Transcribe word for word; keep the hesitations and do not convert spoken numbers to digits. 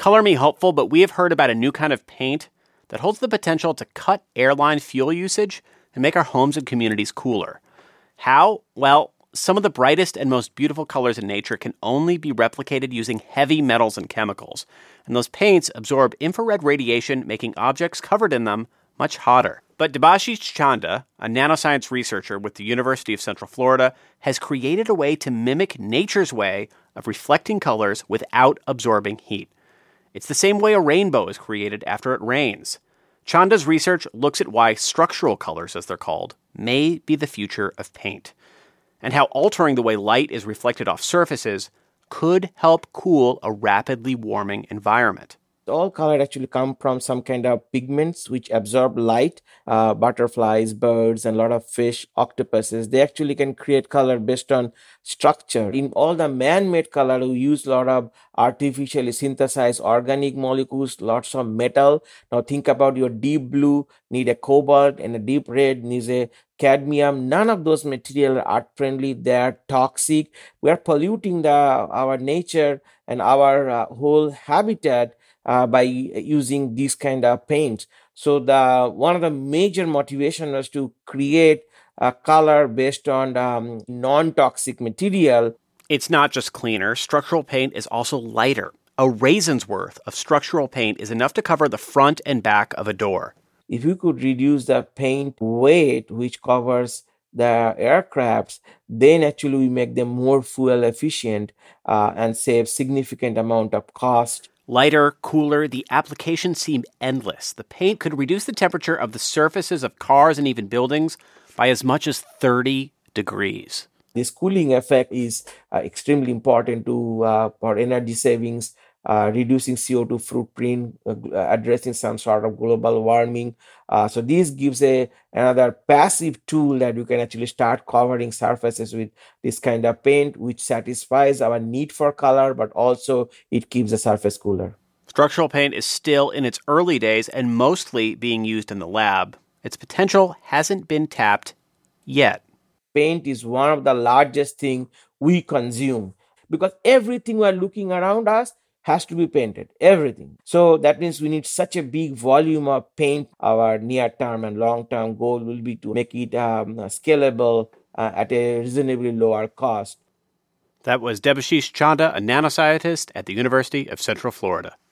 Color Me Hopeful, but we have heard about a new kind of paint that holds the potential to cut airline fuel usage and make our homes and communities cooler. How? Well, some of the brightest and most beautiful colors in nature can only be replicated using heavy metals and chemicals, and those paints absorb infrared radiation, making objects covered in them much hotter. But Debashish Chanda, a nanoscience researcher with the University of Central Florida, has created a way to mimic nature's way of reflecting colors without absorbing heat. It's the same way a rainbow is created after it rains. Chanda's research looks at why structural colors, as they're called, may be the future of paint, and how altering the way light is reflected off surfaces could help cool a rapidly warming environment. All color actually come from some kind of pigments which absorb light. Uh, butterflies, birds, and a lot of fish, octopuses, they actually can create color based on structure. In all the man-made color, we use a lot of artificially synthesized organic molecules, lots of metal. Now think about your deep blue need a cobalt, and a deep red needs a cadmium. None of those materials are art-friendly. They are toxic. We are polluting the our nature and our uh, whole habitat Uh, by using these kind of paints. So the one of the major motivation was to create a color based on um, non-toxic material. It's not just cleaner. Structural paint is also lighter. A raisin's worth of structural paint is enough to cover the front and back of a door. If you could reduce the paint weight, which covers the aircrafts, then actually we make them more fuel efficient uh, and save significant amount of cost. Lighter, cooler, the applications seem endless. The paint could reduce the temperature of the surfaces of cars and even buildings by as much as thirty degrees. This cooling effect is uh, extremely important to uh, for energy savings, uh, reducing C O two footprint, uh, addressing some sort of global warming. Uh, so this gives a another passive tool that you can actually start covering surfaces with this kind of paint, which satisfies our need for color, but also it keeps the surface cooler. Structural paint is still in its early days and mostly being used in the lab. Its potential hasn't been tapped yet. Paint is one of the largest things we consume because everything we're looking around us has to be painted, everything. So that means we need such a big volume of paint. Our near-term and long-term goal will be to make it um, scalable uh, at a reasonably lower cost. That was Debashish Chanda, a nanoscientist at the University of Central Florida.